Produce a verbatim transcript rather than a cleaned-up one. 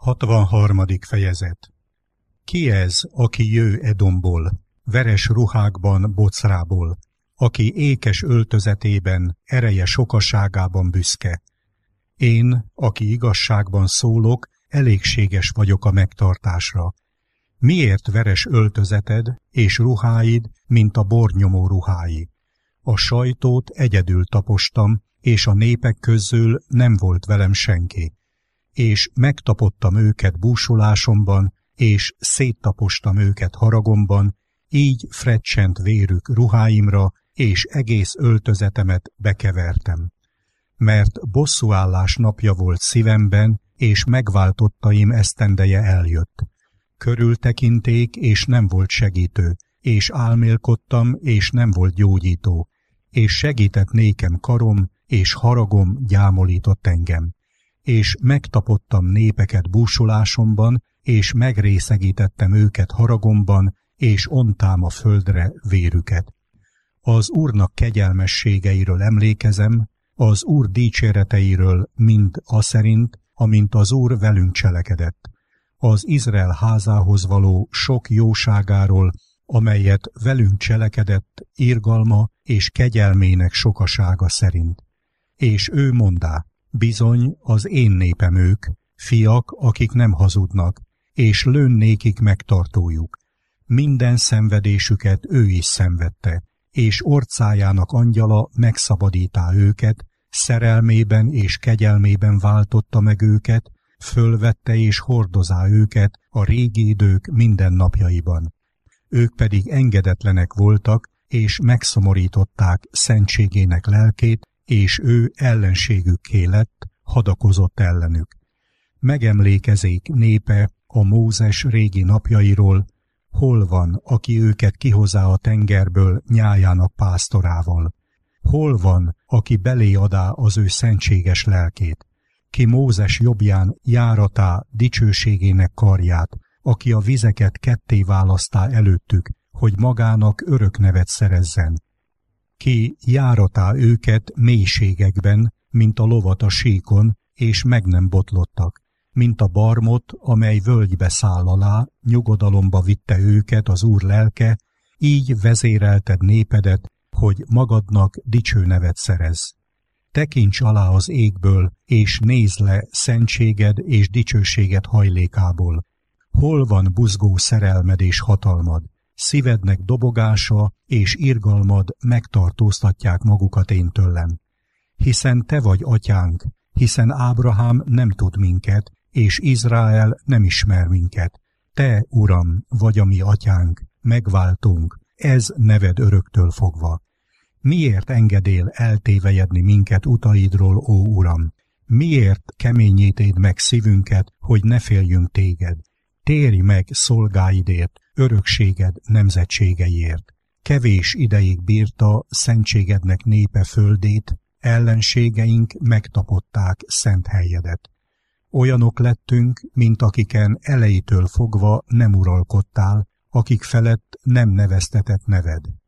hatvanharmadik fejezet. Ki ez, aki jő Edomból, veres ruhákban Bocrából, aki ékes öltözetében, ereje sokaságában büszke? Én, aki igazságban szólok, elégséges vagyok a megtartásra. Miért veres öltözeted és ruháid, mint a bornyomó ruhái? A sajtót egyedül tapostam, és a népek közül nem volt velem senki. És megtapottam őket búsulásomban, és széttapostam őket haragomban, így frecsent vérük ruháimra, és egész öltözetemet bekevertem. Mert bosszúállás napja volt szívemben, és megváltottaim esztendeje eljött. Körültekinték, és nem volt segítő, és álmélkodtam, és nem volt gyógyító, és segített nékem karom, és haragom gyámolított engem. És megtapottam népeket búsulásomban, és megrészegítettem őket haragomban, és ontám a földre vérüket. Az Úrnak kegyelmességeiről emlékezem, az Úr dicséreteiről mind aszerint, amint az Úr velünk cselekedett. Az Izrael házához való sok jóságáról, amelyet velünk cselekedett irgalma és kegyelmének sokasága szerint. És ő mondá, bizony az én népem ők, fiak, akik nem hazudnak, és lőnnékik megtartójuk. Minden szenvedésüket ő is szenvedte, és orcájának angyala megszabadítá őket, szerelmében és kegyelmében váltotta meg őket, fölvette és hordozá őket a régi idők minden napjaiban. Ők pedig engedetlenek voltak, és megszomorították szentségének lelkét, és ő ellenségükké lett, hadakozott ellenük. Megemlékezék népe a Mózes régi napjairól, hol van, aki őket kihozá a tengerből nyájának pásztorával? Hol van, aki belé adá az ő szentséges lelkét? Ki Mózes jobbján járatá dicsőségének karját, aki a vizeket ketté választá előttük, hogy magának örök nevet szerezzen. Ki járatá őket mélységekben, mint a lovat a síkon, és meg nem botlottak, mint a barmot, amely völgybe száll alá, nyugodalomba vitte őket az Úr lelke, így vezérelted népedet, hogy magadnak dicső nevet szerezz. Tekints alá az égből, és nézd le szentséged és dicsőséged hajlékából. Hol van buzgó szerelmed és hatalmad? Szívednek dobogása és irgalmad megtartóztatják magukat én tőlem. Hiszen te vagy atyánk, hiszen Ábrahám nem tud minket, és Izrael nem ismer minket. Te, Uram, vagy a mi atyánk, megváltunk, ez neved öröktől fogva. Miért engedél eltévejedni minket utaidról, ó Uram? Miért keményítéd meg szívünket, hogy ne féljünk téged? Térj meg szolgáidért, örökséged nemzetségeiért. Kevés ideig bírta szentségednek népe földét, ellenségeink megtapották szent helyedet. Olyanok lettünk, mint akiken elejétől fogva nem uralkodtál, akik felett nem neveztetett neved.